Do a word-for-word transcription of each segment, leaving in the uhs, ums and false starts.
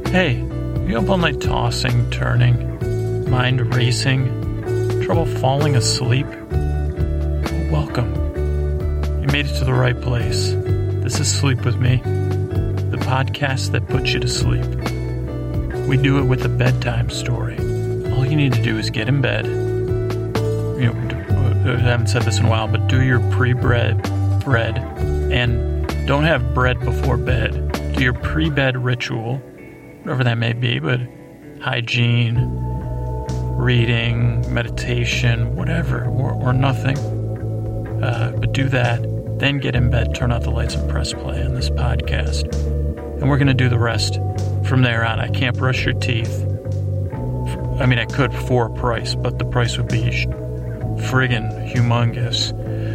Hey, you up all night tossing, turning, mind racing, trouble falling asleep? Well, welcome. You made it to the right place. This is Sleep With Me, the podcast that puts you to sleep. We do it with a bedtime story. All you need to do is get in bed. You know, I haven't said this in a while, but do your pre-bread bread and don't have bread before bed. Do your pre-bed ritual, whatever that may be, but hygiene, reading, meditation, whatever, or, or nothing. Uh, but do that, then get in bed, turn out the lights, and press play on this podcast. And we're going to do the rest from there on. I can't brush your teeth. I mean, I could for a price, but the price would be friggin' humongous.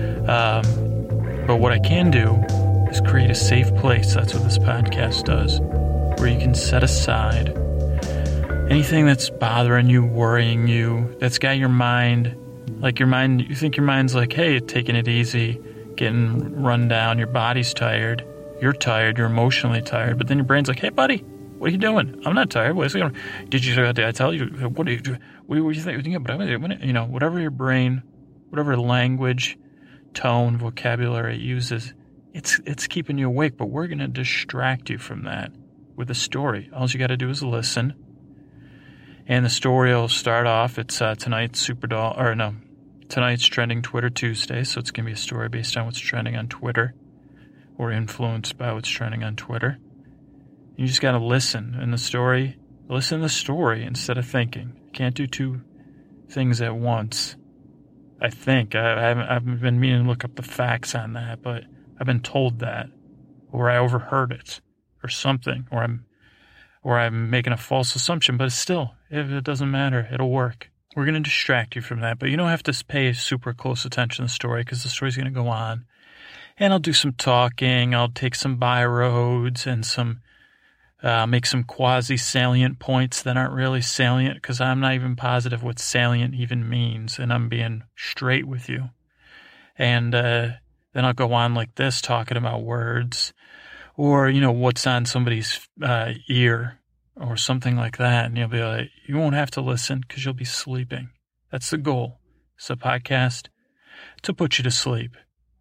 Um, but what I can do is create a safe place. That's what this podcast does, where you can set aside anything that's bothering you, worrying you, that's got your mind, like your mind, you think your mind's like, hey, taking it easy, getting run down, your body's tired, you're tired, you're emotionally tired, but then your brain's like, hey, buddy, what are you doing? I'm not tired. What's going on? Did you, did I tell you, what do you do? What do you think? But I you know, whatever your brain, whatever language, tone, vocabulary it uses, it's, it's keeping you awake, but we're going to distract you from that with a story. All you got to do is listen. And the story will start off. It's uh, tonight's Super Doll, or no, tonight's Trending Twitter Tuesday. So it's going to be a story based on what's trending on Twitter or influenced by what's trending on Twitter. You just got to listen. In the story, listen to the story instead of thinking. You can't do two things at once. I think. I, I haven't, I've been meaning to look up the facts on that, but I've been told that, or I overheard it, or something, or I'm or I'm making a false assumption, but still, if it doesn't matter, it'll work. We're going to distract you from that, but you don't have to pay super close attention to the story because the story's going to go on. And I'll do some talking, I'll take some by roads and some, uh, make some quasi-salient points that aren't really salient because I'm not even positive what salient even means, and I'm being straight with you. And uh, then I'll go on like this, talking about words, or, you know, what's on somebody's uh, ear or something like that. And you'll be like, you won't have to listen because you'll be sleeping. That's the goal. It's a podcast to put you to sleep.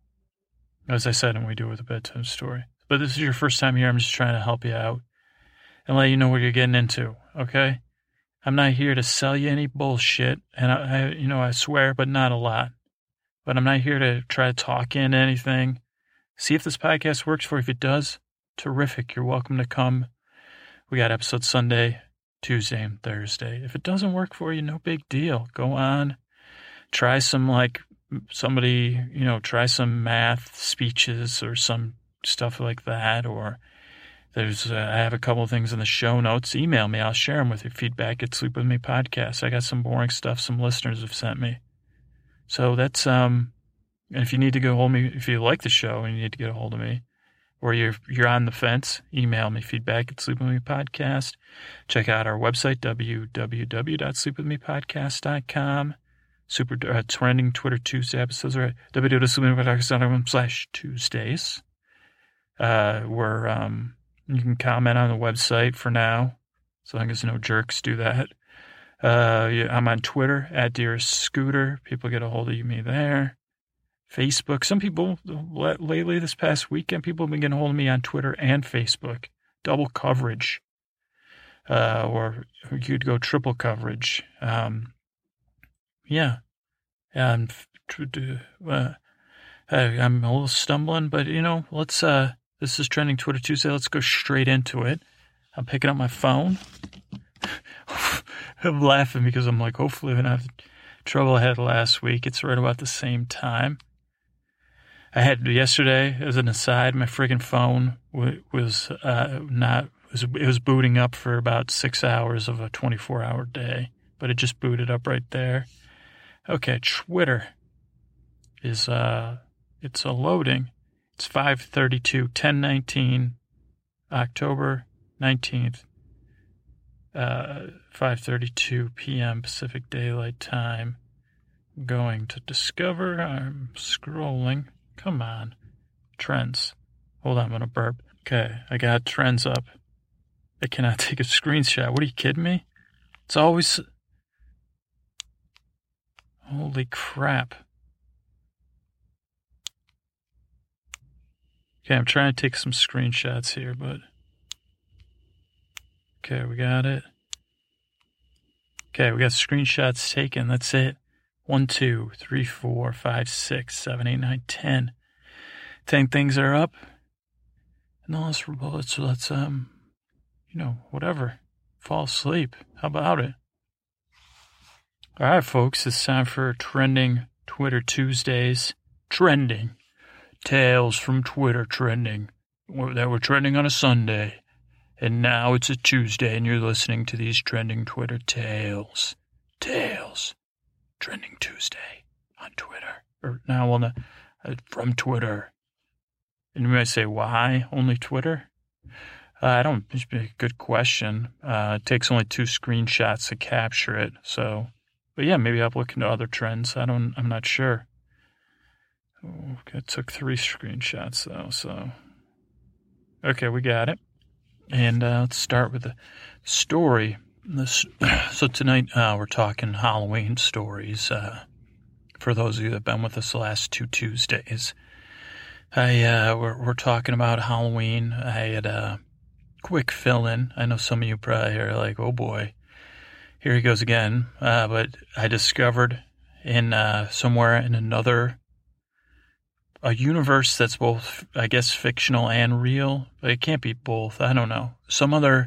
As I said, and we do it with a bedtime story. But this is your first time here. I'm just trying to help you out and let you know what you're getting into, okay? I'm not here to sell you any bullshit. And, I, I you know, I swear, but not a lot. But I'm not here to try to talk into anything. See if this podcast works for you. If it does, terrific. You're welcome to come. We got episodes Sunday, Tuesday, and Thursday. If it doesn't work for you, no big deal. Go on. Try some, like, somebody, you know, try some math speeches or some stuff like that. Or there's, uh, I have a couple of things in the show notes. Email me. I'll share them with you. Feedback at Sleep With Me Podcast. I got some boring stuff some listeners have sent me. So that's, um... and if you need to get a hold of me, if you like the show and you need to get a hold of me, or you're you're on the fence, email me feedback at Sleep With Me Podcast. Check out our website, w w w dot sleep with me podcast dot com. Super uh, Trending Twitter Tuesday episodes are at w w w dot sleep with me podcast dot com slash Tuesdays. Uh, where um, you can comment on the website for now, so long as no jerks do that. Uh, yeah, I'm on Twitter at Dearest Scooter. People get a hold of me there. Facebook. Some people, lately this past weekend, people have been getting a hold of me on Twitter and Facebook. Double coverage. Uh, or you'd go triple coverage. Um, yeah. And uh, I'm a little stumbling, but, you know, let's, uh, this is Trending Twitter Tuesday. Let's go straight into it. I'm picking up my phone. I'm laughing because I'm like, hopefully I don't have trouble I had last week. It's right about the same time. I had yesterday, as an aside, my friggin' phone was uh, not, was, it was booting up for about six hours of a twenty-four hour day, but it just booted up right there. Okay, Twitter is, uh, it's a loading. It's five thirty-two, ten nineteen, October nineteenth, uh, five thirty-two p.m. Pacific Daylight Time. Going to Discover. I'm scrolling. Come on. Trends. Hold on, I'm going to burp. Okay, I got trends up. I cannot take a screenshot. What, are you kidding me? It's always... Holy crap. Okay, I'm trying to take some screenshots here, but... Okay, we got it. Okay, we got screenshots taken. That's it. One, two, three, four, five, six, seven, eight, nine, ten. Ten things are up. And now let's, let's, let's, um, you know, whatever. Fall asleep. How about it? All right, folks, it's time for Trending Twitter Tuesdays. Trending. Tales from Twitter trending. That were trending on a Sunday. And now it's a Tuesday, and you're listening to these trending Twitter tales. Tales. Trending Tuesday on Twitter. Or now, well, no, uh, from Twitter. And you might say, why only Twitter? Uh, I don't, it's a good question. Uh, it takes only two screenshots to capture it. So, but yeah, maybe I'll look into other trends. I don't, I'm not sure. Oh, it took three screenshots though, so. Okay, we got it. And uh, let's start with the story. This, so tonight uh, we're talking Halloween stories. Uh, for those of you that have been with us the last two Tuesdays, I uh, we're, we're talking about Halloween. I had a quick fill-in. I know some of you probably are like, "Oh boy, here he goes again." Uh, but I discovered in uh, somewhere in another a universe that's both, I guess, fictional and real. But it can't be both. I don't know. Some other,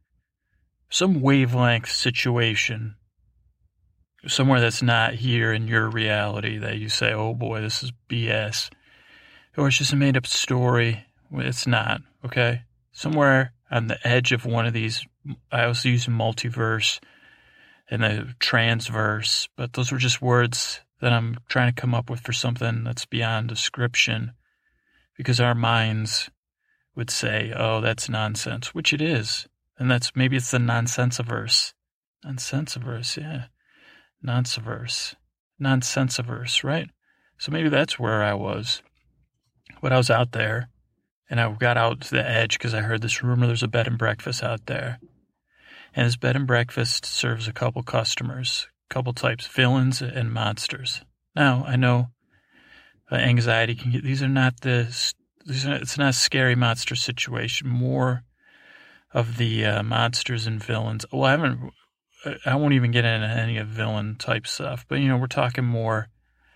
some wavelength situation somewhere that's not here in your reality that you say, oh boy, this is B S. Or it's just a made up story. It's not, okay? Somewhere on the edge of one of these, I also use multiverse and the transverse, but those were just words that I'm trying to come up with for something that's beyond description, because our minds would say, oh, that's nonsense, which it is. And that's, maybe it's the nonsensiverse. Nonsensiverse, yeah. Nonsensiverse. Nonsensiverse, right? So maybe that's where I was. But I was out there, and I got out to the edge because I heard this rumor there's a bed and breakfast out there. And this bed and breakfast serves a couple customers. Couple types, villains and monsters. Now, I know uh, anxiety can get, these are not the, these are, it's not a scary monster situation, more of the uh, monsters and villains. Well, I haven't, I won't even get into any of villain type stuff, but, you know, we're talking more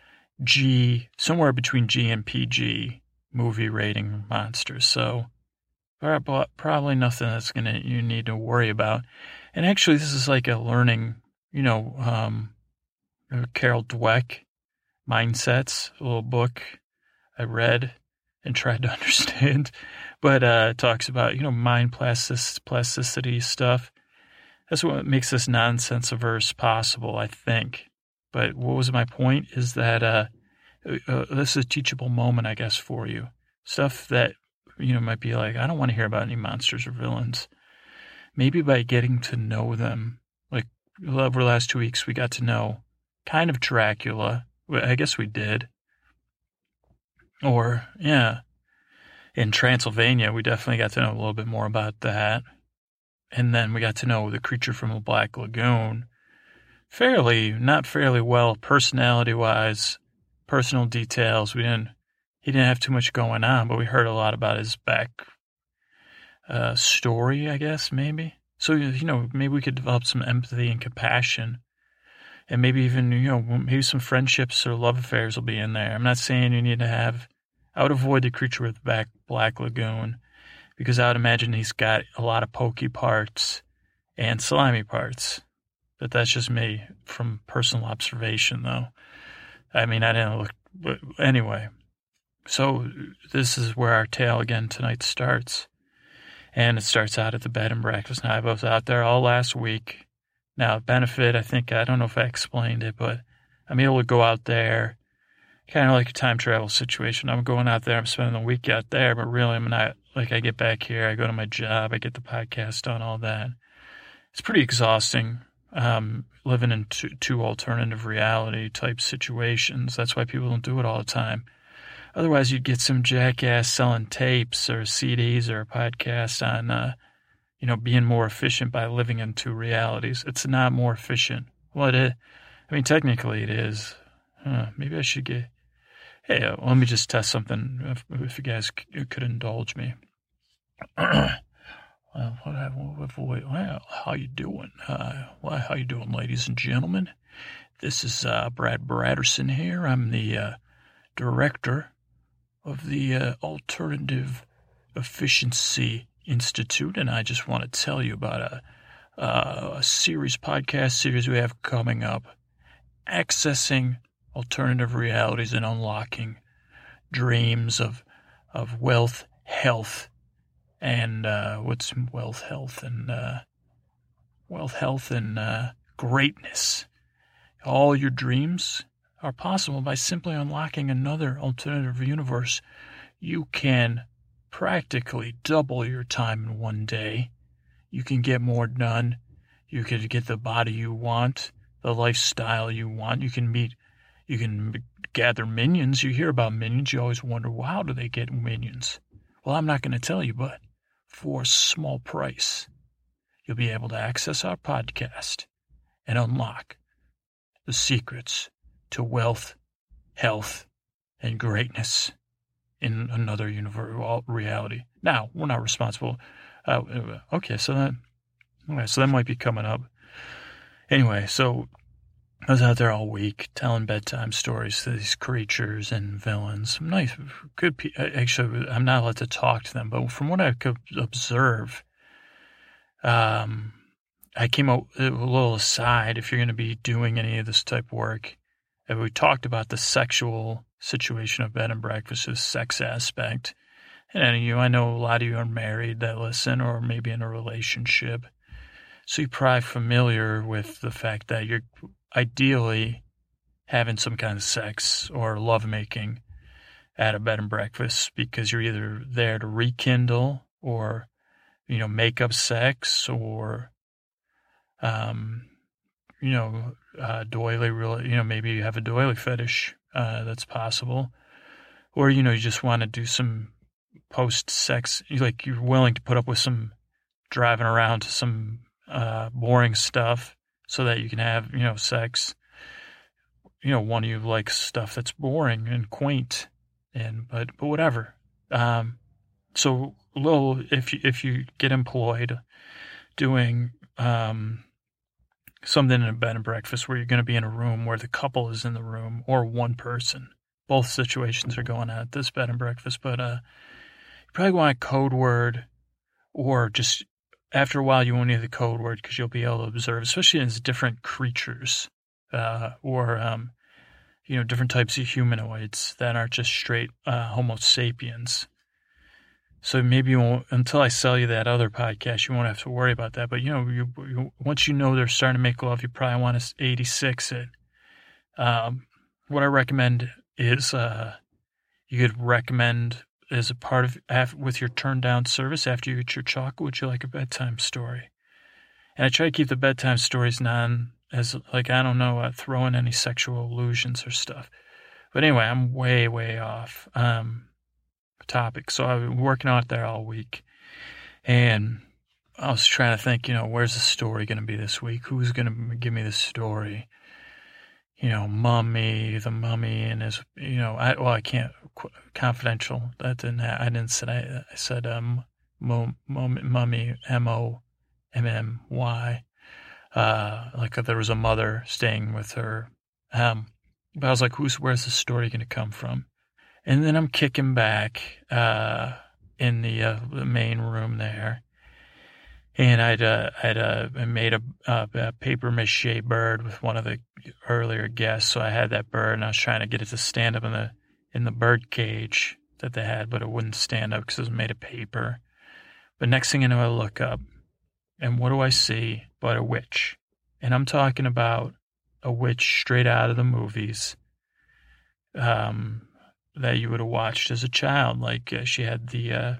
G, somewhere between G and P G movie rating monsters. So, probably nothing that's going to, you need to worry about. And actually, this is like a learning, you know, um, Carol Dweck, Mindsets, a little book I read and tried to understand, but uh, it talks about, you know, mind plastic, plasticity stuff. That's what makes this nonsensiverse possible, I think. But what was my point is that uh, uh, this is a teachable moment, I guess, for you. Stuff that, you know, might be like, I don't want to hear about any monsters or villains. Maybe by getting to know them, like, over the last two weeks, we got to know kind of Dracula. I guess we did. Or, yeah, in Transylvania, we definitely got to know a little bit more about that. And then we got to know the creature from the Black Lagoon. Fairly, not fairly well, personality-wise, personal details. We didn't, he didn't have too much going on, but we heard a lot about his back uh, story, I guess, maybe. So, you know, maybe we could develop some empathy and compassion, and maybe even, you know, maybe some friendships or love affairs will be in there. I'm not saying you need to have, I would avoid the creature with the back Black Lagoon, because I would imagine he's got a lot of pokey parts and slimy parts. But that's just me from personal observation, though. I mean, I didn't look, but anyway. So this is where our tale again tonight starts. And it starts out at the bed and breakfast. Now, I was out there all last week. Now, benefit, I think, I don't know if I explained it, but I'm able to go out there, kind of like a time travel situation. I'm going out there, I'm spending the week out there, but really I'm not, like, I get back here, I go to my job, I get the podcast done, all that. It's pretty exhausting, um, living in two, two alternative reality type situations. That's why people don't do it all the time. Otherwise, you'd get some jackass selling tapes or C Ds or a podcast on, uh, you know, being more efficient by living in two realities. It's not more efficient. Well, it is. I mean, technically it is. Huh, maybe I should get, hey, uh, let me just test something if, if you guys c- could indulge me. Well, what, what, what, well, how you doing? Uh, well, how you doing, ladies and gentlemen? This is uh, Brad Bradderson here. I'm the uh, director of the uh, Alternative Efficiency Institute, and I just want to tell you about a, uh, a series, podcast series we have coming up, accessing alternative realities and unlocking dreams of of wealth, health, and uh, what's wealth, health, and uh, wealth, health, and uh, greatness. All your dreams are possible by simply unlocking another alternative universe. You can practically double your time in one day. You can get more done. You can get the body you want, the lifestyle you want. You can meet, you can gather minions. You hear about minions. You always wonder, well, how do they get minions? Well, I'm not going to tell you, but for a small price, you'll be able to access our podcast and unlock the secrets to wealth, health, and greatness in another universe reality. Now, we're not responsible. Uh, okay, so that, okay, so that might be coming up. Anyway, so I was out there all week telling bedtime stories to these creatures and villains. Nice, good people. Actually, I'm not allowed to talk to them, but from what I could observe, um, I came out a little aside. If you're going to be doing any of this type of work, and we talked about the sexual situation of bed and breakfast, the sex aspect. And any of you, I know a lot of you are married that listen, or maybe in a relationship. So you're probably familiar with the fact that you're ideally having some kind of sex or lovemaking at a bed and breakfast because you're either there to rekindle or, you know, make up sex or, um, you know, uh, doily, really, you know, maybe you have a doily fetish. Uh, that's possible. Or, you know, you just want to do some post-sex, like you're willing to put up with some driving around to some uh, boring stuff so that you can have, you know, sex. You know, one of you likes stuff that's boring and quaint, and but but whatever. Um, so, a little, if you, if you get employed doing um, something in a bed and breakfast where you're going to be in a room where the couple is in the room or one person. Both situations are going on at this bed and breakfast, but uh, you probably want a code word, or just after a while you won't need the code word because you'll be able to observe, especially as different creatures uh, or, um, you know, different types of humanoids that aren't just straight uh, Homo sapiens. So maybe you won't, until I sell you that other podcast, you won't have to worry about that. But, you know, you, you, once you know they're starting to make love, you probably want to eighty-six it. Um, what I recommend is uh, you could recommend as a part of, af- with your turn down service after you eat your chocolate, would you like a bedtime story? And I try to keep the bedtime stories non, as like, I don't know, uh, throw in any sexual allusions or stuff. But anyway, I'm way, way off. Um, topic. So I've been working out there all week, and I was trying to think, you know, where's the story going to be this week? Who's going to give me the story? You know, Mummy, the Mummy, and his, you know, I, well, I can't, confidential. That didn't, I didn't say, I, I said, um, Mo, Mo, Mummy, M O M M Y. Uh, like there was a mother staying with her. Um, but I was like, who's, where's the story going to come from? And then I'm kicking back uh, in the, uh, the main room there, and I'd uh, I'd uh, made a, a, a paper mache bird with one of the earlier guests. So I had that bird, and I was trying to get it to stand up in the in the bird cage that they had, but it wouldn't stand up because it was made of paper. But next thing you know, I look up, and what do I see but a witch? And I'm talking about a witch straight out of the movies. Um. That you would have watched as a child. Like uh, she had the uh,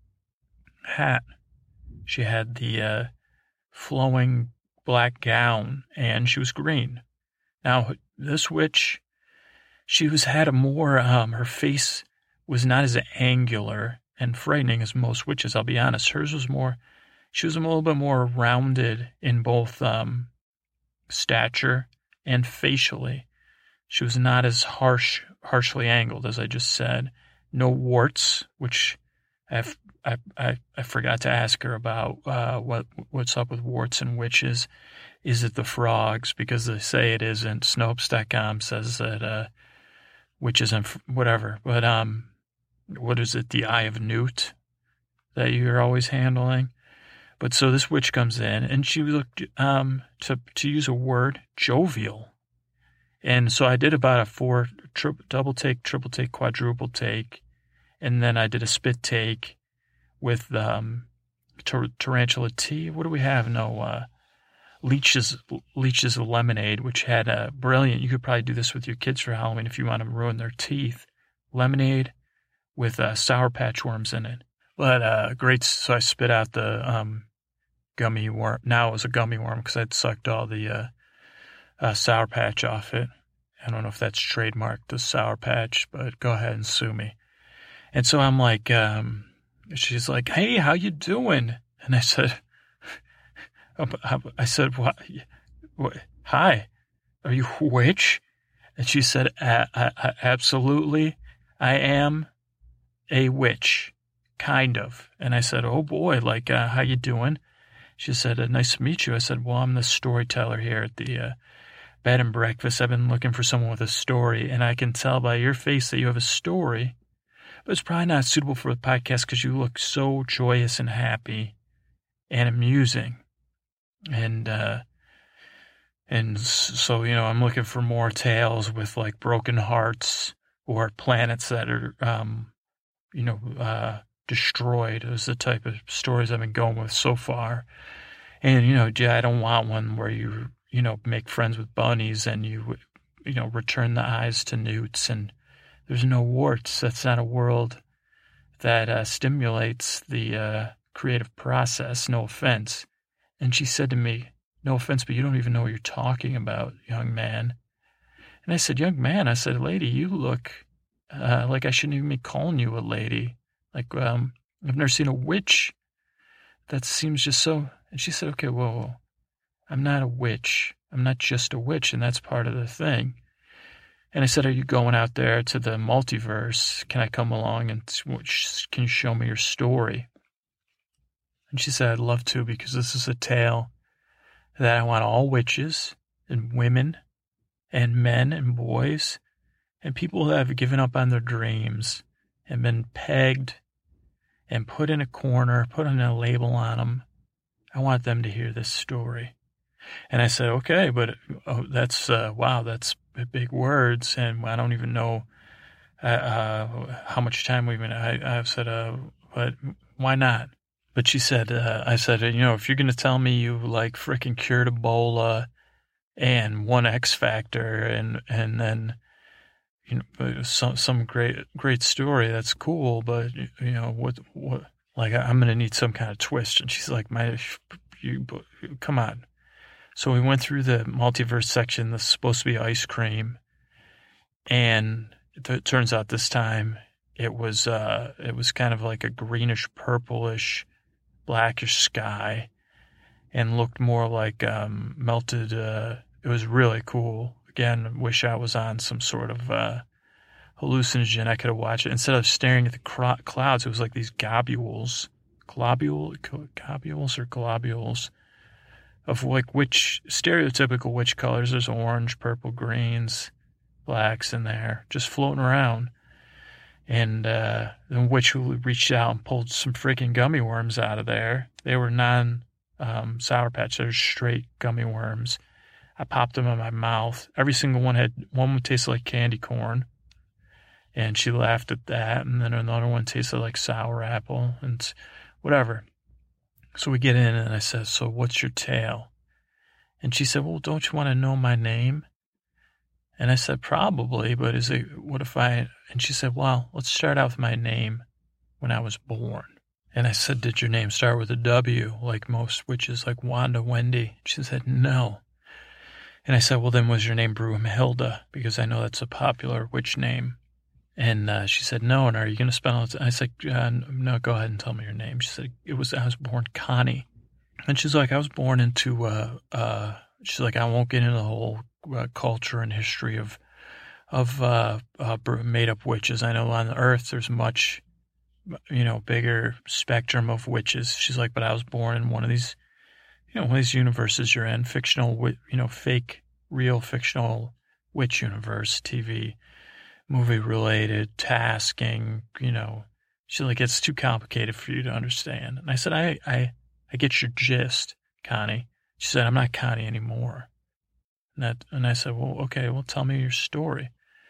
hat, she had the uh, flowing black gown, and she was green. Now, this witch, she was had a more, um, her face was not as angular and frightening as most witches, I'll be honest. Hers was more, she was a little bit more rounded in both um, stature and facially. She was not as harsh, harshly angled, as I just said. No warts, which I've, I, I, I forgot to ask her about uh, what what's up with warts and witches. Is it the frogs? Because they say it isn't. Snopes dot com says that uh, witches and f- whatever. But um, what is it? The Eye of Newt that you're always handling. But so this witch comes in, and she looked, um, to to use a word, jovial. And so I did about a four tri- double take, triple take, quadruple take, and then I did a spit take with um, tar- tarantula tea. What do we have? No, uh, Leech's Leech's Lemonade, which had a brilliant. You could probably do this with your kids for Halloween if you want to ruin their teeth. Lemonade with uh, Sour Patch worms in it. But uh, great. So I spit out the um, gummy worm. Now it was a gummy worm because I'd sucked all the uh, uh, Sour Patch off it. I don't know if that's trademarked, the Sour Patch, but go ahead and sue me. And so I'm like, um, she's like, "Hey, how you doing?" And I said, I said, what? what? Hi, are you a witch? And she said, a- a- absolutely, I am a witch, kind of. And I said, oh boy, like, uh, how you doing? She said, uh, nice to meet you. I said, well, I'm the storyteller here at the uh, bed and breakfast. I've been looking for someone with a story, and I can tell by your face that you have a story, but it's probably not suitable for the podcast because you look so joyous and happy and amusing. And, uh, and so, you know, I'm looking for more tales with like broken hearts or planets that are, um, you know, uh, destroyed. Is the type of stories I've been going with so far. And, you know, I don't want one where you, you know, make friends with bunnies and you, you know, return the eyes to newts and there's no warts. That's not a world that uh, stimulates the uh, creative process. No offense. And she said to me, no offense, but you don't even know what you're talking about, young man. And I said, young man, I said, lady, you look uh, like I shouldn't even be calling you a lady. Like, um, I've never seen a witch. That seems just so. And she said, okay, whoa, whoa. I'm not a witch. I'm not just a witch, and that's part of the thing. And I said, are you going out there to the multiverse? Can I come along and can you show me your story? And she said, I'd love to, because this is a tale that I want all witches and women and men and boys and people who have given up on their dreams and been pegged and put in a corner, put in a label on them. I want them to hear this story. And I said, okay, but oh, that's, uh, wow, that's big words. And I don't even know uh, uh, how much time we've been, I, I've said, uh, but why not? But she said, uh, I said, you know, if you're going to tell me you like freaking cured Ebola and won X Factor and, and then, you know, some, some great, great story, that's cool. But, you know, what, what, like, I'm going to need some kind of twist. And she's like, my, you, come on. So we went through the multiverse section that's supposed to be ice cream. And it turns out this time it was, uh, it was kind of like a greenish, purplish, blackish sky and looked more like um, melted. Uh, it was really cool. Again, wish I was on some sort of uh, hallucinogen. I could have watched it. Instead of staring at the cr- clouds, it was like these globules, globule, globules or globules of like witch, stereotypical witch colors. There's orange, purple, greens, blacks in there, just floating around. And uh, the witch who reached out and pulled some freaking gummy worms out of there. They were non um, Sour Patch. They were straight gummy worms. I popped them in my mouth. Every single one had, one would taste like candy corn. And she laughed at that. And then another one tasted like sour apple and whatever. So we get in and I said, so what's your tale? And she said, well, don't you want to know my name? And I said, probably, but is it, what if I, and she said, well, let's start out with my name when I was born. And I said, did your name start with a W, like most witches, like Wanda Wendy? She said, no. And I said, well, then was your name Broomhilda? Because I know that's a popular witch name. And uh, she said, no, and are you going to spell it? I said, uh, no, go ahead and tell me your name. She said, it was, I was born Connie. And she's like, I was born into, uh, uh, she's like, I won't get into the whole uh, culture and history of, of, uh, uh, made up witches. I know on the earth there's much, you know, bigger spectrum of witches. She's like, but I was born in one of these, you know, one of these universes you're in, fictional, you know, fake, real fictional witch universe, T V, movie related, tasking, you know. She's like, it's too complicated for you to understand. And I said, I, I, I get your gist, Connie. She said, I'm not Connie anymore. And, that, and I said, well, okay, well, tell me your story.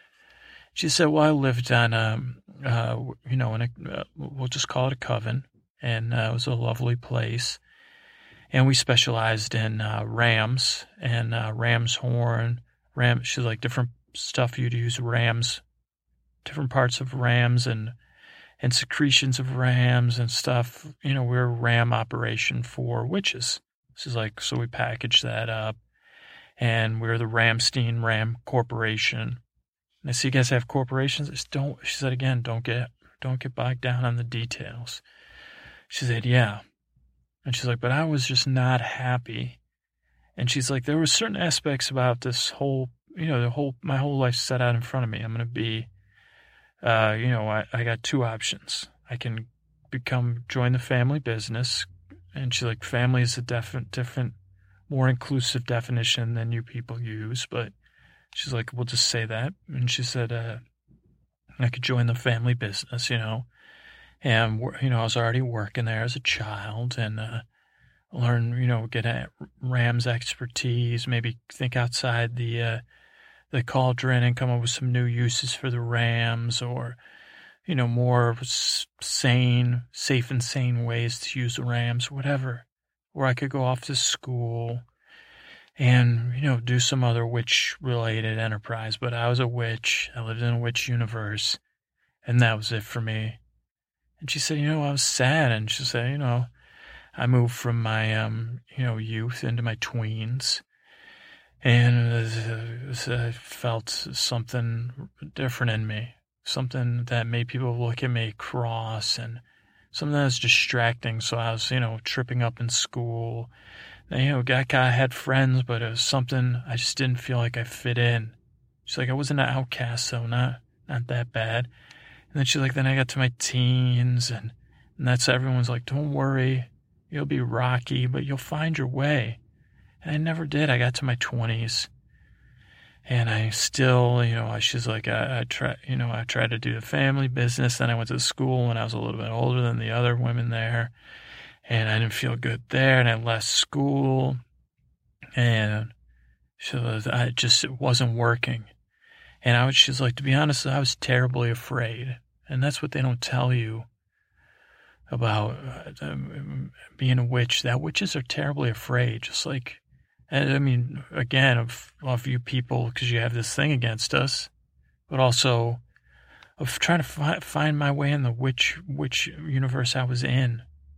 She said, well, I lived on, um, uh, you know, in a, uh, we'll just call it a coven, and uh, it was a lovely place. And we specialized in uh, rams and uh, ram's horn, ram. She's like, different stuff you'd use rams, different parts of rams and and secretions of rams and stuff. You know, we're a ram operation for witches. She's like, so we packaged that up, and we're the Ramstein Ram Corporation. And I see you guys have corporations. Just don't. She said again, don't get don't get bogged down on the details. She said, yeah. And she's like, but I was just not happy. And she's like, there were certain aspects about this whole, you know, the whole, my whole life set out in front of me. I'm going to be, uh, you know, I, I got two options. I can become, join the family business. And she's like, family is a different, different, more inclusive definition than you people use. But she's like, we'll just say that. And she said, uh, I could join the family business, you know. And, you know, I was already working there as a child and uh, learn, you know, get at Rams expertise, maybe think outside the uh, the cauldron and come up with some new uses for the Rams, or, you know, more sane, safe and sane ways to use the Rams, whatever. Or I could go off to school and, you know, do some other witch-related enterprise. But I was a witch. I lived in a witch universe, and that was it for me. And she said, you know, I was sad. And she said, you know, I moved from my, um, you know, youth into my tweens. And it was, uh, I felt something different in me. Something that made people look at me cross, and something that was distracting. So I was, you know, tripping up in school. And, you know, I, I had friends, but it was something I just didn't feel like I fit in. She's like, I wasn't an outcast, so not, not that bad. And then she's like, then I got to my teens, and, and that's everyone's like, don't worry, you'll be rocky, but you'll find your way. And I never did. I got to my twenties, and I still, you know, she's like, I, I try, you know, I tried to do the family business. Then I went to school when I was a little bit older than the other women there, and I didn't feel good there, and I left school, and she was, I just, it wasn't working. And I was, she's like, to be honest, I was terribly afraid. And that's what they don't tell you about uh, being a witch, that witches are terribly afraid. Just like, and I mean, again, of, of you people, because you have this thing against us, but also of trying to fi- find my way in the witch, witch universe I was in.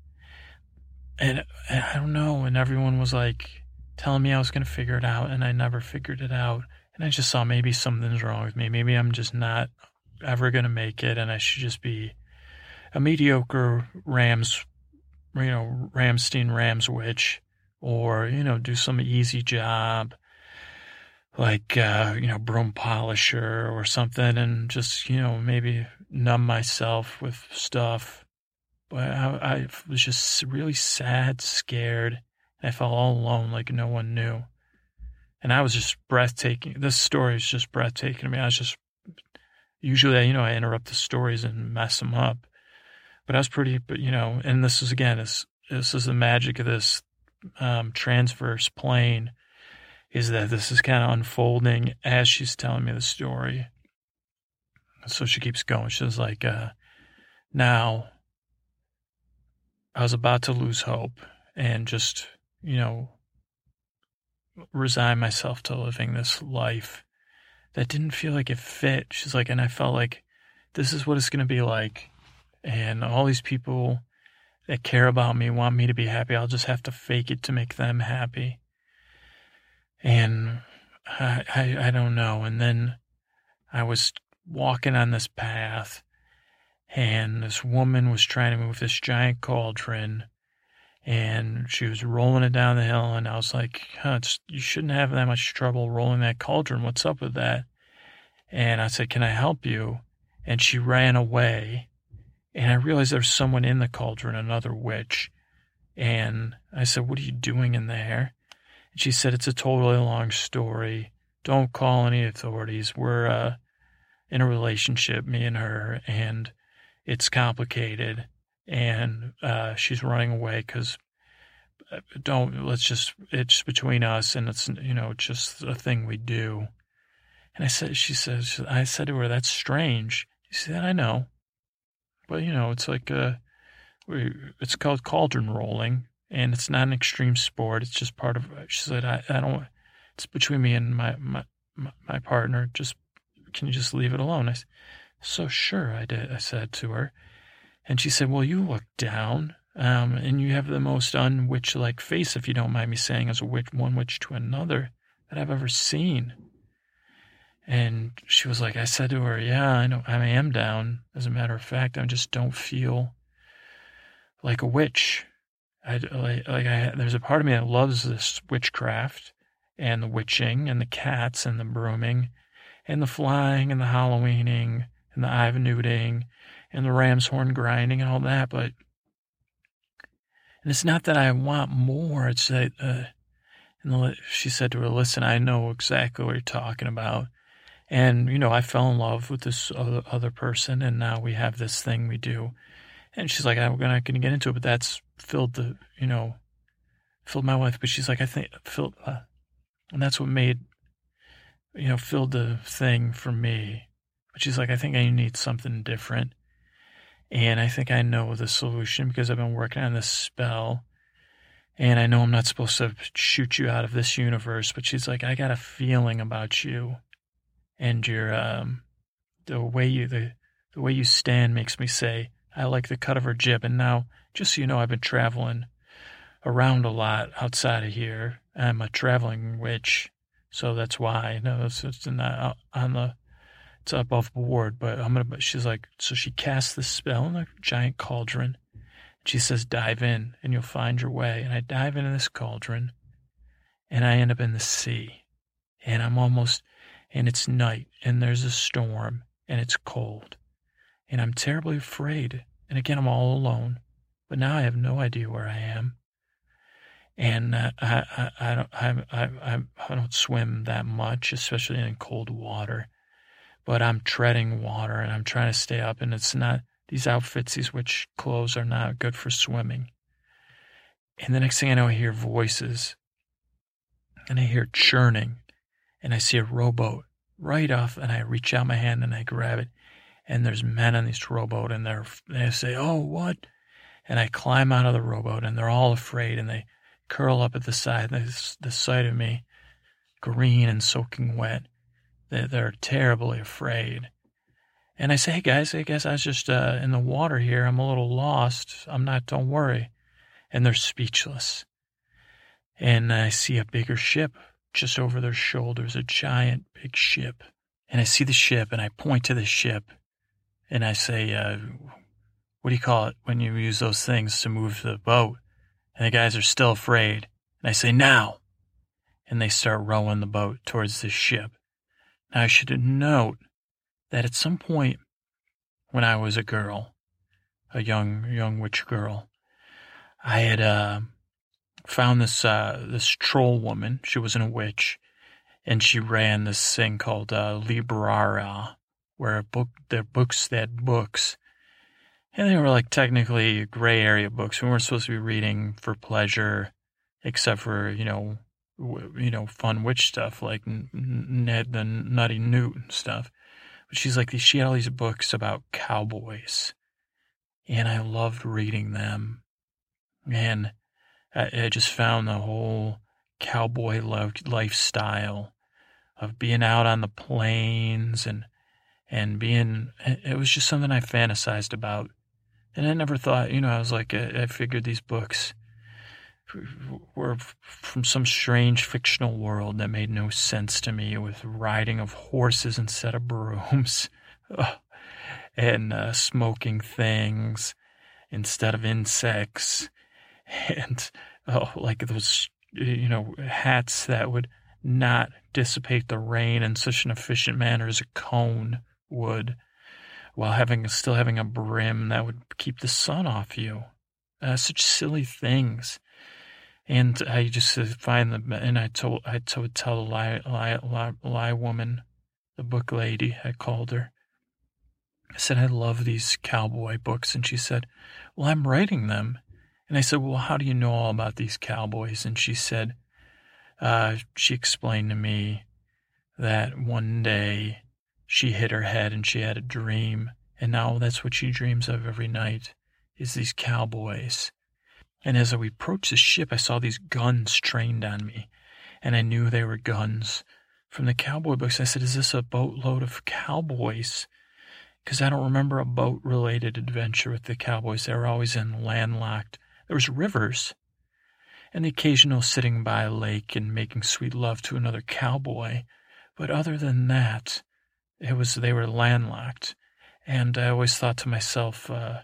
And, and I don't know. And everyone was like telling me I was going to figure it out, and I never figured it out. And I just saw maybe something's wrong with me. Maybe I'm just not ever going to make it, and I should just be a mediocre Rams, you know, Ramstein Rams witch, or, you know, do some easy job like, uh, you know, broom polisher or something, and just, you know, maybe numb myself with stuff. But I, I was just really sad, scared. I felt all alone, like no one knew. And I was just breathtaking. This story is just breathtaking to me. I was just, usually, you know, I interrupt the stories and mess them up. But I was pretty, but, you know, and this is, again, this, this is the magic of this um, transverse plane, is that this is kind of unfolding as she's telling me the story. So she keeps going. She's like, uh, now, I was about to lose hope and just, you know, resign myself to living this life that didn't feel like it fit. She's like, and I felt like this is what it's going to be like. And all these people that care about me want me to be happy. I'll just have to fake it to make them happy. And I, I, I don't know. And then I was walking on this path, and this woman was trying to move this giant cauldron. and she was rolling it down the hill, and I was like, huh, it's, you shouldn't have that much trouble rolling that cauldron. What's up with that? And I said, can I help you? And she ran away, and I realized there was someone in the cauldron, another witch. And I said, what are you doing in there? And she said, it's a totally long story. Don't call any authorities. We're uh, in a relationship, me and her, and it's complicated. And uh, she's running away because don't, let's just, it's between us, and it's, you know, just a thing we do. And I said, she says, I said to her, that's strange. She said, I know. But, you know, it's like, uh, we, it's called cauldron rolling, and it's not an extreme sport. It's just part of, she said, I, I don't, it's between me and my, my, my partner. Just, can you just leave it alone? I said, so sure, I did, I said to her. And she said, well, you look down, um, and you have the most unwitch-like face, if you don't mind me saying, as a witch, one witch to another, that I've ever seen. And she was like, I said to her, yeah, I know, I am down. As a matter of fact, I just don't feel like a witch. I, like, like I, there's a part of me that loves this witchcraft, and the witching, and the cats, and the brooming, and the flying, and the Halloweening, and the Ivanuding, and the ram's horn grinding and all that, but and it's not that I want more. It's that, uh, and the, she said to her, listen, I know exactly what you're talking about. And, you know, I fell in love with this other, other person, and now we have this thing we do. And she's like, I'm not going to get into it, but that's filled the, you know, filled my life. But she's like, I think, filled, uh, and that's what made, you know, filled the thing for me. But she's like, I think I need something different. And I think I know the solution because I've been working on this spell. And I know I'm not supposed to shoot you out of this universe, but she's like, I got a feeling about you. And your, um, the way you, the, the way you stand makes me say, I like the cut of her jib. And now, just so you know, I've been traveling around a lot outside of here. I'm a traveling witch. So that's why. No, it's, it's not on the, it's above board, but I'm going to, she's like, so she casts this spell in a giant cauldron. She says, dive in and you'll find your way. And I dive into this cauldron and I end up in the sea. And I'm almost, and it's night and there's a storm and it's cold. And I'm terribly afraid. And again, I'm all alone. But now I have no idea where I am. And uh, I, I, I, don't, I, I, I don't swim that much, especially in cold water. But I'm treading water and I'm trying to stay up. And it's not, these outfits, these witch clothes are not good for swimming. And the next thing I know, I hear voices. And I hear churning. And I see a rowboat right off. And I reach out my hand and I grab it. And there's men on this rowboat. And they're, they say, oh, what? And I climb out of the rowboat. And they're all afraid. And they curl up at the side, the, the sight of me, green and soaking wet. They're, they're terribly afraid. And I say, hey, guys, I guess I was just uh, in the water here. I'm a little lost. I'm not, don't worry. And they're speechless. And I see a bigger ship just over their shoulders, a giant big ship. And I see the ship, and I point to the ship, and I say, uh, what do you call it when you use those things to move the boat? And the guys are still afraid. And I say, now. And they start rowing the boat towards the ship. Now, I should note that at some point when I was a girl, a young young witch girl, I had uh, found this uh, this troll woman. She wasn't a witch, and she ran this thing called uh, Librara, where book their books they had books, and they were like technically gray area books. We weren't supposed to be reading for pleasure, except for you know. you know, fun witch stuff like Ned the Nutty Newt and stuff. But she's like, she had all these books about cowboys. And I loved reading them. And I, I just found the whole cowboy lifestyle of being out on the plains and, and being, it was just something I fantasized about. And I never thought, you know, I was like, I, I figured these books were from some strange fictional world that made no sense to me, with riding of horses instead of brooms, and uh, smoking things instead of insects, and oh, like those, you know, hats that would not dissipate the rain in such an efficient manner as a cone would, while having still having a brim that would keep the sun off you. Uh, such silly things. And I just find them, and I told, I would tell the lie, lie, lie, lie woman, the book lady, I called her. I said, I love these cowboy books. And she said, well, I'm writing them. And I said, well, how do you know all about these cowboys? And she said, uh, she explained to me that one day she hit her head and she had a dream. And now that's what she dreams of every night, is these cowboys. And as we approached the ship, I saw these guns trained on me. And I knew they were guns from the cowboy books. I said, is this a boatload of cowboys? Because I don't remember a boat-related adventure with the cowboys. They were always in landlocked. There was rivers, and the occasional sitting by a lake and making sweet love to another cowboy. But other than that, it was they were landlocked. And I always thought to myself, uh,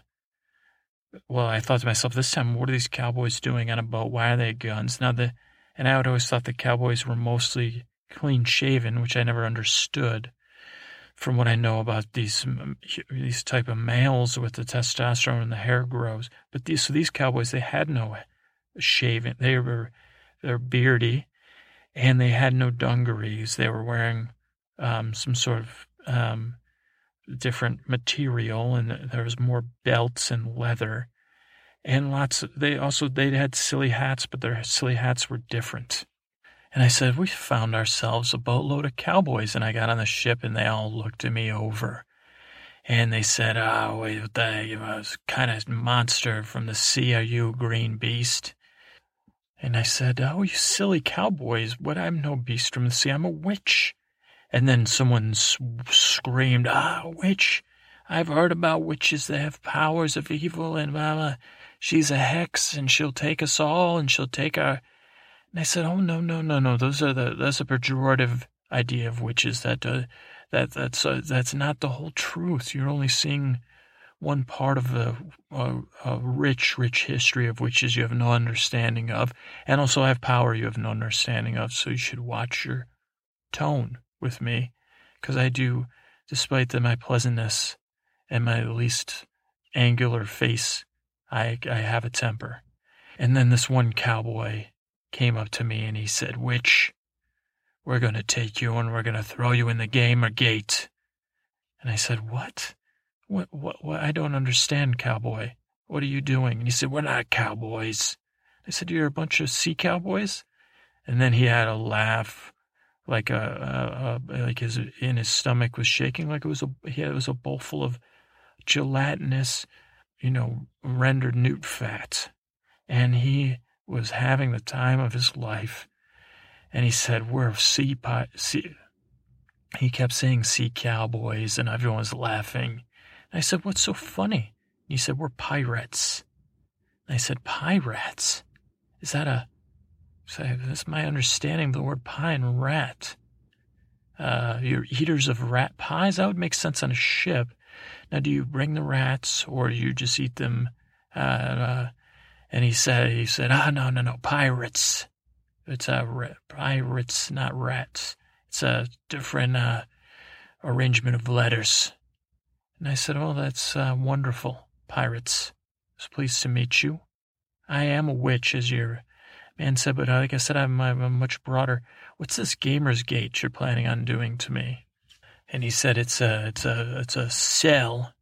well, I thought to myself this time, what are these cowboys doing on a boat? Why are they guns? Now the, and I would always thought the cowboys were mostly clean-shaven, which I never understood. From what I know about these these type of males with the testosterone and the hair grows, but these so these cowboys, they had no shaving. They were they're beardy, and they had no dungarees. They were wearing um, some sort of um, different material, and there was more belts and leather, and lots. Of, they also they had silly hats, but their silly hats were different. And I said, we found ourselves a boatload of cowboys. And I got on the ship, and they all looked at me over. And they said, oh, wait, what the, you know, kind of monster from the sea are you, green beast? And I said, oh, you silly cowboys. What? I'm no beast from the sea. I'm a witch. And then someone s- screamed, ah, witch. I've heard about witches that have powers of evil. And mama, she's a hex, and she'll take us all, and she'll take our... And I said, "Oh no, no, no, no! Those are the that's a pejorative idea of witches. That uh, that that's uh, that's not the whole truth. You're only seeing one part of a, a, a rich, rich history of witches you have no understanding of, and also I have power you have no understanding of. So you should watch your tone with me, because I do, despite the, my pleasantness and my least angular face, I I have a temper." And then this one cowboy came up to me and he said, "Witch, we're going to take you and we're going to throw you in the gamer gate." And I said, "What? What, what, what? I don't understand, cowboy. What are you doing?" And he said, "We're not cowboys." I said, "You're a bunch of sea cowboys?" And then he had a laugh, like a, a, a like his in his stomach was shaking, like it was a he had, it was a bowl full of gelatinous, you know, rendered newt fat, and he was having the time of his life. And he said, "We're sea pi- sea." He kept saying sea cowboys, and everyone was laughing. And I said, "What's so funny?" And he said, "We're pirates." And I said, "Pirates? Is that a..." So that's my understanding of the word pie and rat. Uh, you're eaters of rat pies? That would make sense on a ship. Now, do you bring the rats, or do you just eat them? Uh, uh, and he said, he said, "Ah, no, no, no, pirates. It's a uh, pirates, not rats. It's a different uh, arrangement of letters." And I said, "Oh, that's uh, wonderful, pirates. I was pleased to meet you. I am a witch, as your man said, but like I said, I'm, I'm much broader. What's this gamer's gate you're planning on doing to me?" And he said, "It's a, it's a, it's a cell,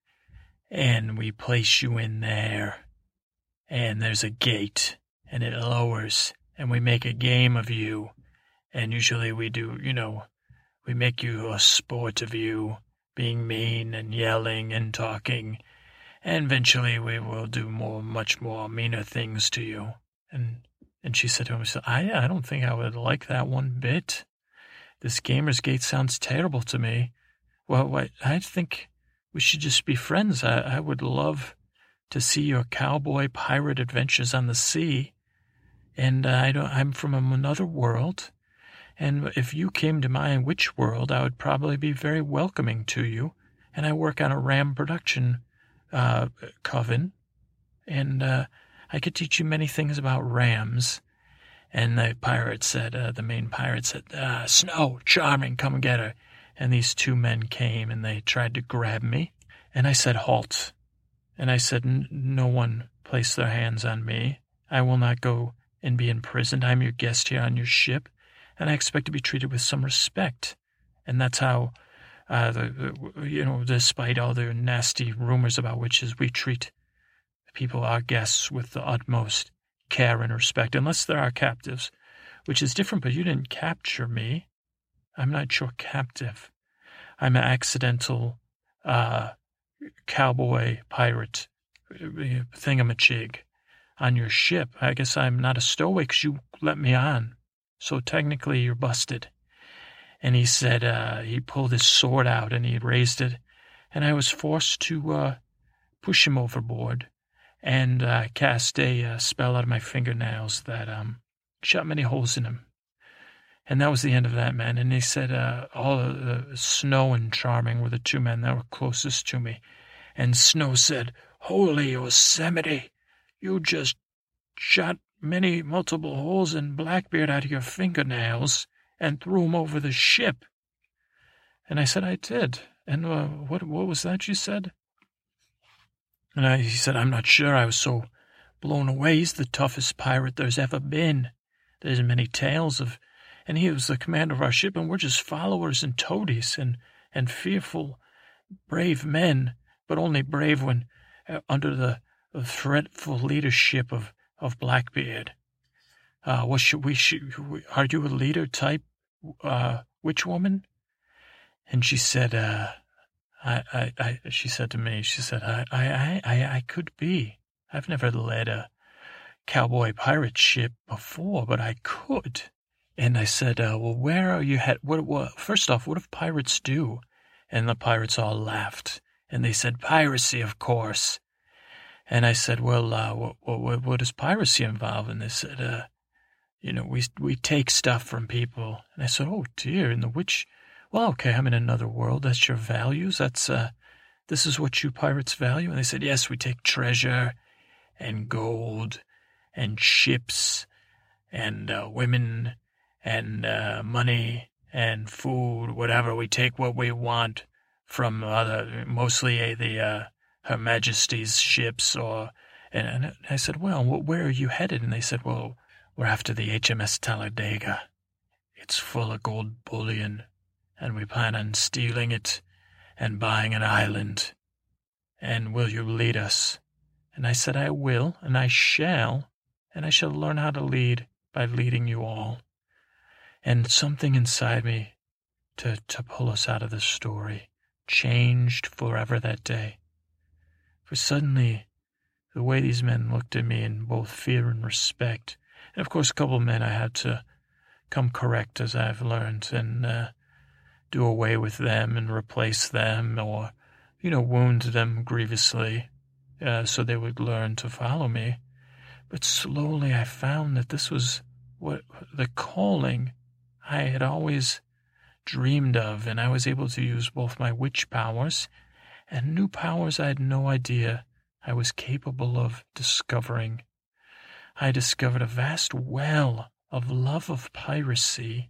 and we place you in there, and there's a gate, and it lowers, and we make a game of you, and usually we do, you know, we make you a sport of you, being mean and yelling and talking, and eventually we will do more, much more meaner things to you." And and she said to him, I, I don't think I would like that one bit. This gamer's gate sounds terrible to me. Well, what, I think we should just be friends. I, I would love to see your cowboy pirate adventures on the sea. And uh, I don't, I'm from another world. And if you came to my witch world, I would probably be very welcoming to you. And I work on a Ram production uh, coven. And uh, I could teach you many things about rams. And the pirate said, uh, the main pirate said, uh, Snow, Charming, come and get her. And these two men came, and they tried to grab me. And I said, halt. And I said, no one place their hands on me. I will not go and be imprisoned. I'm your guest here on your ship, and I expect to be treated with some respect. And that's how, uh, the, you know, despite all the nasty rumors about witches, we treat people, our guests, with the utmost care and respect, unless they're our captives, which is different, but you didn't capture me. I'm not your captive. I'm an accidental uh, cowboy pirate thingamajig on your ship. I guess I'm not a stowaway because you let me on. So technically you're busted. And he said, uh, he pulled his sword out and he raised it, and I was forced to uh, push him overboard and uh, cast a uh, spell out of my fingernails that um, shot many holes in him. And that was the end of that, man. And he said, uh, all of the Snow and Charming were the two men that were closest to me. And Snow said, Holy Yosemite, you just shot many multiple holes in Blackbeard out of your fingernails and threw him over the ship. And I said, I did. And uh, what what was that you said? And I, he said, I'm not sure. I was so blown away. He's the toughest pirate there's ever been. There's many tales of... And he was the commander of our ship, and we're just followers and toadies and, and fearful, brave men, but only brave when uh, under the, the threatful leadership of, of Blackbeard. Uh, what should we, should we, are you a leader type uh, witch woman? And she said, uh, I, I, I, she said to me, she said, I, I, I, I could be. I've never led a cowboy pirate ship before, but I could. And I said, uh, well, where are you head? What, what, first off, what if pirates do? And the pirates all laughed. And they said, piracy, of course. And I said, well, uh, what, what, what does piracy involve? And they said, uh, you know, we we take stuff from people. And I said, oh, dear, in the witch... Well, okay, I'm in another world. That's your values? That's, uh, this is what you pirates value? And they said, yes, we take treasure and gold and ships and uh, women and uh, money and food, whatever. We take what we want from other, mostly uh, the uh, Her Majesty's ships. Or and, and I said, well, where are you headed? And they said, well, we're after the H M S Talladega. It's full of gold bullion, and we plan on stealing it and buying an island. And will you lead us? And I said, I will, and I shall, and I shall learn how to lead by leading you all. And something inside me to, to pull us out of this story changed forever that day. For suddenly, the way these men looked at me in both fear and respect, and of course a couple of men I had to come correct, as I've learned, and uh, do away with them and replace them, or, you know, wound them grievously, uh, so they would learn to follow me. But slowly I found that this was what the calling I had always dreamed of, and I was able to use both my witch powers and new powers I had no idea I was capable of discovering. I discovered a vast well of love of piracy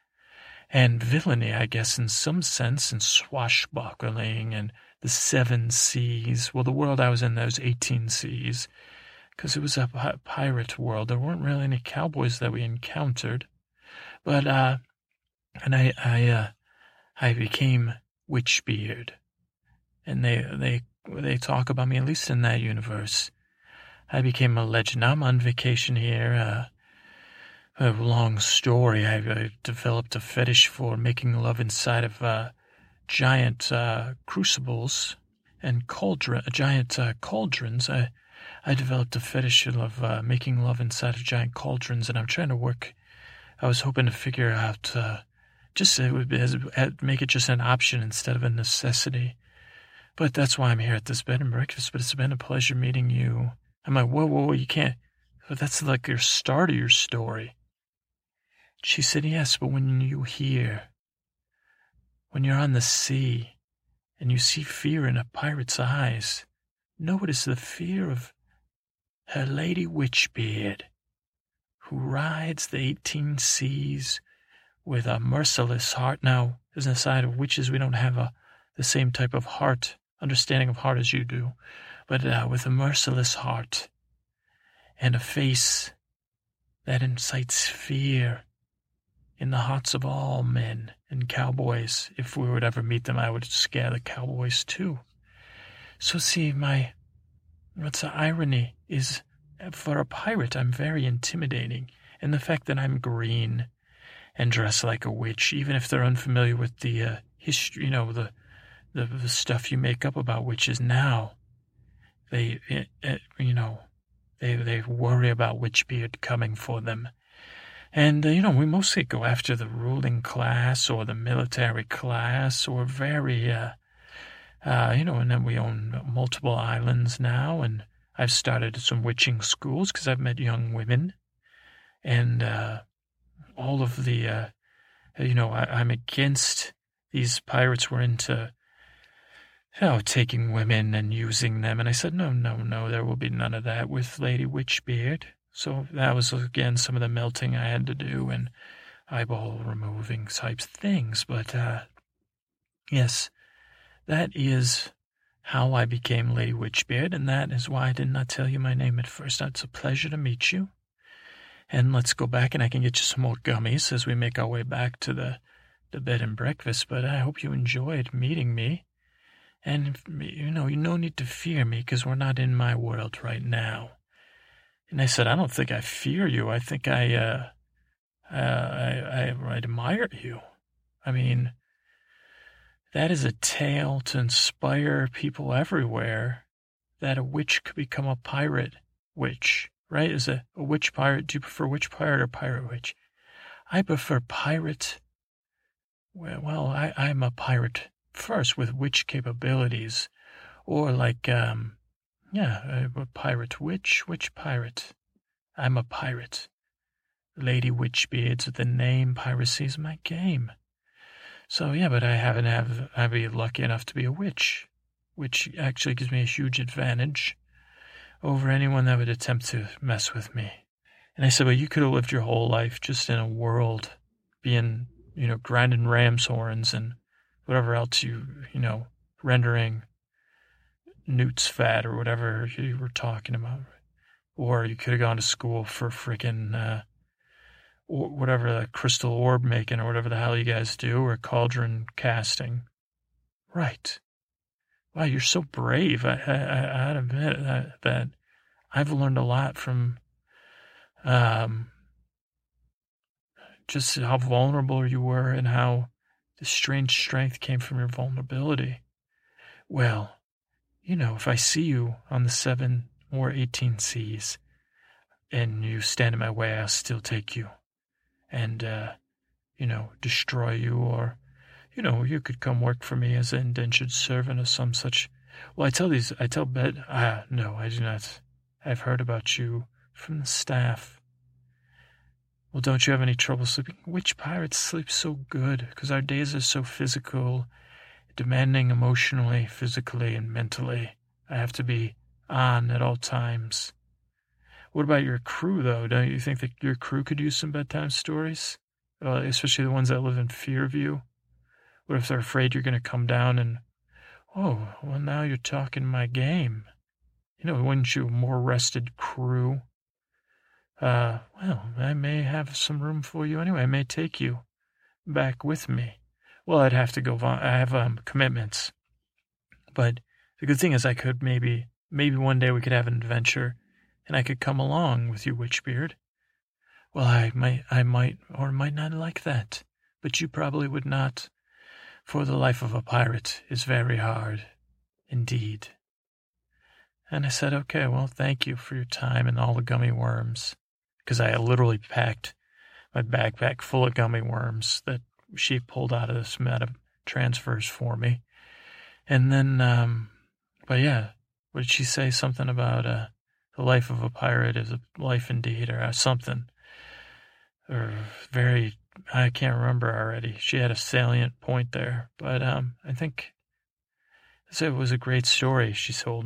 and villainy, I guess, in some sense, and swashbuckling and the seven seas. Well, the world I was in, there was eighteen seas, because it was a pi- pirate world. There weren't really any cowboys that we encountered. But, uh, and I, I, uh, I became Witchbeard. And they, they, they talk about me, at least in that universe. I became a legend. I'm on vacation here, uh, a long story. I, I developed a fetish for making love inside of, uh, giant, uh, crucibles and cauldron, giant, uh, cauldrons. I, I developed a fetish of, uh, making love inside of giant cauldrons, and I'm trying to work. I was hoping to figure out, uh, just it would be, make it just an option instead of a necessity. But that's why I'm here at this bed and breakfast. But it's been a pleasure meeting you. I'm like, whoa, whoa, whoa, you can't. That's like your start of your story. She said, yes, but when you hear, when you're on the sea and you see fear in a pirate's eyes, know it is the fear of her Lady Witchbeard, who rides the eighteen seas with a merciless heart. Now, as an aside of witches, we don't have a the same type of heart, understanding of heart as you do, but uh, with a merciless heart and a face that incites fear in the hearts of all men and cowboys. If we would ever meet them, I would scare the cowboys too. So see, my, what's the irony is, for a pirate, I'm very intimidating. And the fact that I'm green and dressed like a witch, even if they're unfamiliar with the uh, history, you know, the, the the stuff you make up about witches now, they, it, it, you know, they they worry about Witchbeard coming for them. And, uh, you know, we mostly go after the ruling class or the military class or very, uh, uh, you know, and then we own multiple islands now, and I've started some witching schools because I've met young women, and uh, all of the, uh, you know, I, I'm against these pirates were into, you know, taking women and using them. And I said, no, no, no, there will be none of that with Lady Witchbeard. So that was, again, some of the melting I had to do and eyeball removing types things. But, uh, yes, that is how I became Lady Witchbeard, and that is why I did not tell you my name at first. It's a pleasure to meet you. And let's go back, and I can get you some more gummies as we make our way back to the, the bed and breakfast. But I hope you enjoyed meeting me. And, you know, you no need to fear me because we're not in my world right now. And I said, I don't think I fear you. I think I, uh, uh, I, I, I admire you. I mean, that is a tale to inspire people everywhere, that a witch could become a pirate witch, right? Is a, a witch pirate, do you prefer witch pirate or pirate witch? I prefer pirate. Well, well I, I'm a pirate first with witch capabilities, or like, um, yeah, a pirate witch, witch pirate. I'm a pirate. Lady Witchbeard's the name. Piracy is my game. So, yeah, but I haven't have, I've been lucky enough to be a witch, which actually gives me a huge advantage over anyone that would attempt to mess with me. And I said, well, you could have lived your whole life just in a world being, you know, grinding ram's horns and whatever else you, you know, rendering newt's fat or whatever you were talking about. Or you could have gone to school for freaking, uh, or whatever, the crystal orb making or whatever the hell you guys do, or cauldron casting. Right. Wow, you're so brave. I, I, I I'd admit that, that I've learned a lot from um, just how vulnerable you were and how the strange strength came from your vulnerability. Well, you know, if I see you on the seven or eighteen seas and you stand in my way, I'll still take you and, uh, you know, destroy you, or, you know, you could come work for me as an indentured servant or some such. Well, I tell these, I tell Bet, ah, no, I do not. I've heard about you from the staff. Well, don't you have any trouble sleeping? Which pirates sleep so good? Because our days are so physical, demanding emotionally, physically, and mentally. I have to be on at all times. What about your crew, though? Don't you think that your crew could use some bedtime stories? Uh, especially the ones that live in fear of you? What if they're afraid you're going to come down and, oh, well, now you're talking my game. You know, wouldn't you, a more rested crew? Uh, well, I may have some room for you anyway. I may take you back with me. Well, I'd have to go, I have um, commitments. But the good thing is I could maybe, maybe one day we could have an adventure and I could come along with you, Witchbeard. Well, I might, I might or might not like that, but you probably would not, for the life of a pirate is very hard indeed. And I said, okay, well, thank you for your time and all the gummy worms, because I literally packed my backpack full of gummy worms that she pulled out of this meta transfers for me. And then, um, but yeah, what did she say? Something about, uh, the life of a pirate is a life indeed, or something. Or very, I can't remember already. She had a salient point there. But um, I think it was a great story she told me.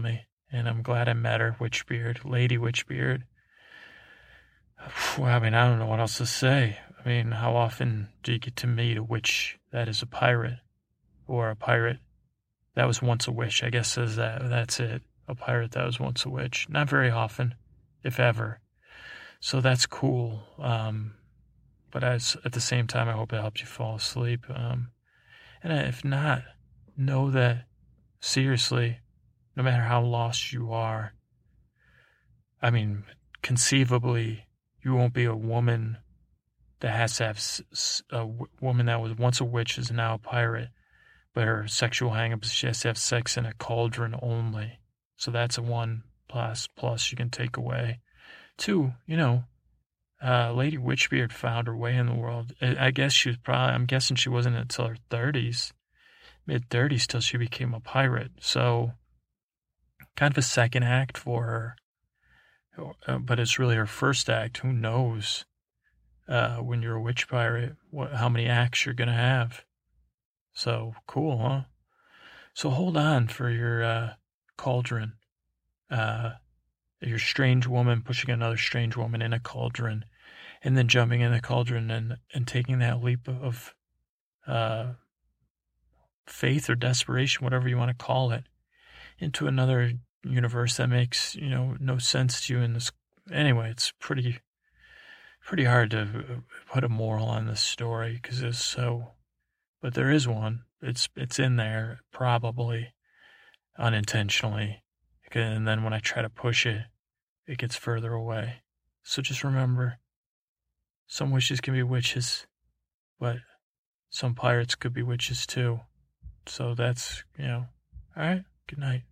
and I'm glad I met her, Witchbeard, Lady Witchbeard. Well, I mean, I don't know what else to say. I mean, how often do you get to meet a witch that is a pirate, or a pirate that was once a witch? I guess says that that's it. A pirate that was once a witch. Not very often, if ever. So that's cool. Um, but as, at the same time, I hope it helps you fall asleep. Um, and if not, know that, seriously, no matter how lost you are, I mean, conceivably, you won't be a woman that has to have a woman that was once a witch is now a pirate, but her sexual hang-ups, she has to have sex in a cauldron only. So that's a one plus plus you can take away. Two, you know, uh, Lady Witchbeard found her way in the world. I guess she was probably, I'm guessing she wasn't until her thirties, mid-thirties, till she became a pirate. So kind of a second act for her. But it's really her first act. Who knows uh, when you're a witch pirate, what, how many acts you're going to have. So cool, huh? So hold on for your uh, cauldron. Uh, your strange woman pushing another strange woman in a cauldron, and then jumping in the cauldron and, and taking that leap of uh, faith or desperation, whatever you want to call it, into another universe that makes, you know, no sense to you in this. Anyway, it's pretty pretty hard to put a moral on this story because it's so, but there is one. It's it's in there, probably unintentionally, and then when I try to push it, it gets further away. So just remember, some witches can be witches, but some pirates could be witches too. So that's, you know, all right, good night.